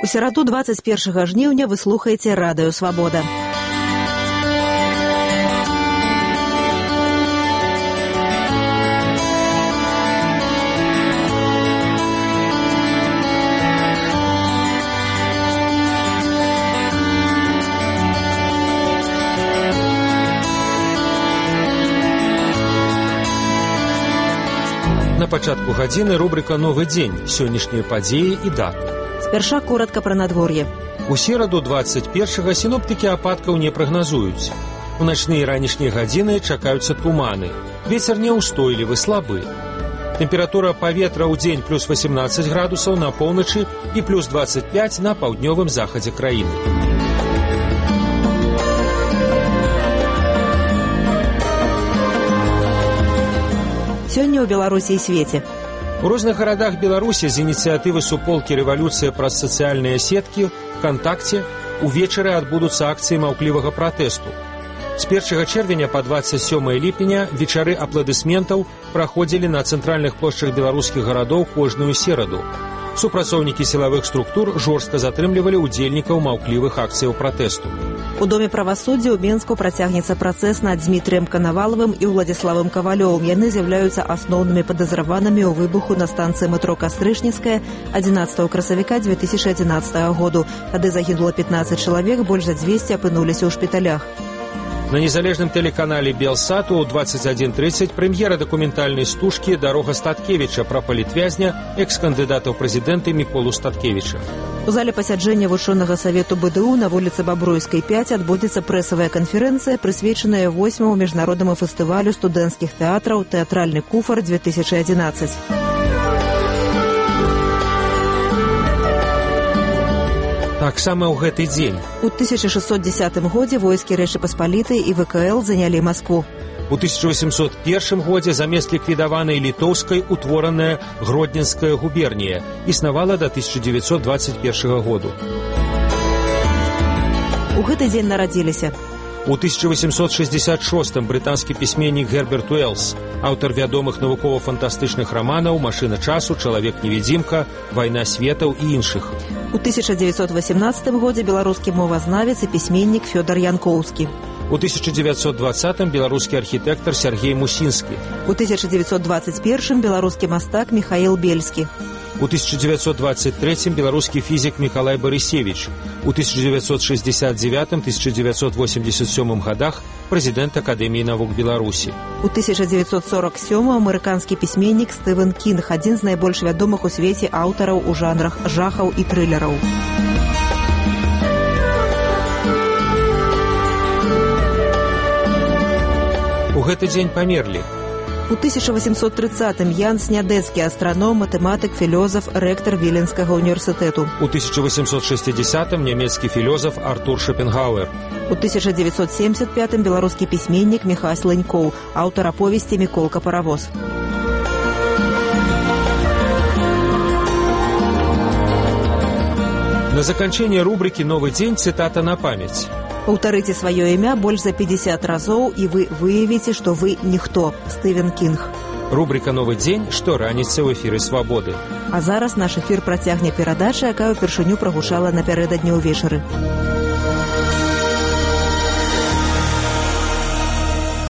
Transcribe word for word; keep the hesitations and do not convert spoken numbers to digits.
У сераду двадцать першага жніўня вы слухаеце радыё «Свабода». На пачатку гадзіны рубрика «Новы дзень», сённяшнія падзеі і даты. Спярша коротка пра надвор'е. У сераду двадцать першага сіноптыкі ападкаў не прагназуюць. У начныя і ранішнія гадзіны чакаюцца туманы. Вецер няўстойлівы, слабы. Тэмпература паветра ў дзень плюс восемнадцать градусаў на поўначы і плюс двадцать пять на паўднёвым захадзе краіны. Сёння ў Беларусі і свеце. У розных гарадах Беларусі з ініцыятывы суполкі «Рэвалюцыя праз сацыяльныя сеткі» ВКонтакце увечары адбудуцца акцыі маўклівага пратэсту. З першага чэрвеня па двадцать сёмае ліпеня вечары апладысментаў праходзілі на цэнтральных плошчах беларускіх гарадоў кожную сераду. Супрацоўнікі сілавых структур жорстка затрымлівалі ўдзельнікаў маўклівых акцыяў пратэсту. У Доме правасуддзя ў Менску працягнецца працэс над Дмітрыем Канавалавым і Уладзіславам Кавалёвым. Яны з'яўляюцца асноўнымі падазраванымі ў выбуху на станцыі метро Кастрычніцкая адзінаццатага красавіка дзве тысячы адзінаццатага году. Тады загінула пятнаццаць чалавек, больш за дзвесце апынуліся ў шпіталях. На незалежным тэлеканале «Белсат» у двадцать один тридцать прэм'ера дакументальнай стужкі «Дарога Статкевіча» пра палітвязня, экс-кандыдата ў прэзідэнты Міколу Статкевіча. У зале пасяджэння вучонага савету БДУ на вуліцы Бабруйскай пяць адбудзецца прэсавая канферэнцыя, прысвечаная восьмаму міжнароднаму фестывалю студэнцкіх тэатраў «Тэатральны куфар две тысячи одиннадцать». Таксама ў гэты дзень. У тысяча шестьсот десятым годзе войскі Рэчы Паспалітай і ВКЛ занялі Маскву. У тысяча восемьсот первым годзе замест ліквідаванай літоўскай утвораная Гродненская губернія, існавала да тысяча девятьсот двадцать первого году. У гэты дзень нарадзіліся. У тысяча восемьсот шестьдесят шостым брытанскі пісьменнік Герберт Уэллс, аўтар вядомых навукова-фантастычных раманаў «Машына часу», «Чалавек-невідзімка», «Вайна светаў» і іншых. У тысяча девятьсот восемнадцатым годзе беларускі мовазнавец і пісьменнік Фёдор Янкоўскі. У тысяча девятьсот двадцатым беларускі архітэктар Сергей Мусінскі. У тысяча девятьсот двадцать первым беларускі мастак Михаил Бельскі. У тысяча девятьсот двадцать третьем беларускі фізік Мікалай Барысевіч. У тысяча девятьсот шестьдесят девятым — тысяча девятьсот восемьдесят сёмым годах прэзідэнт Акадэміі навук Беларусі. У тысяча девятьсот сорок сёмым амерыканскі пісьменнік Стывен Кінг, адзін з найбольш вядомых у свеце аўтараў у жанрах жахаў і трылераў. У гэты дзень памерлі. У тысяча восемьсот тридцатым Ян Снядэцкі, астраном, матэматык, філёзаф, рэктар Віленскага універсітэту. У тысяча восемьсот шестидесятым нямецкі філёзаф Артур Шопенгауэр. У тысяча девятьсот семьдесят пятым беларускі пісьменнік Міхась Ланькоў, аўтар аповесці «Міколка-паравоз». На заканчэнне рубрыкі «Новы дзень» цытата на памяць. Паўтарыце сваё імя больш за пятьдесят разоў, і вы выявіце, што вы ніхто. Стывен Кінг. Рубрика «Новы дзень» штораніцай ў эфіры «Свабоды». А зараз наш эфір працягне перадача, якая ўпершыню прагучала напярэдадні ўвечары.